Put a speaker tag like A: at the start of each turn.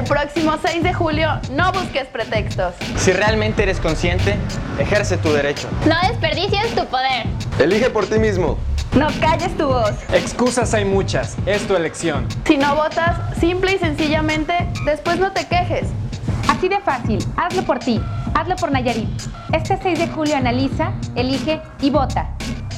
A: El próximo 6 de julio, no busques pretextos.
B: Si realmente eres consciente, ejerce tu derecho.
C: No desperdicies tu poder.
D: Elige por ti mismo.
A: No calles tu voz.
E: Excusas hay muchas, es tu elección.
A: Si no votas, simple y sencillamente, después no te quejes.
F: Así de fácil, hazlo por ti, hazlo por Nayarit. Este 6 de julio analiza, elige y vota.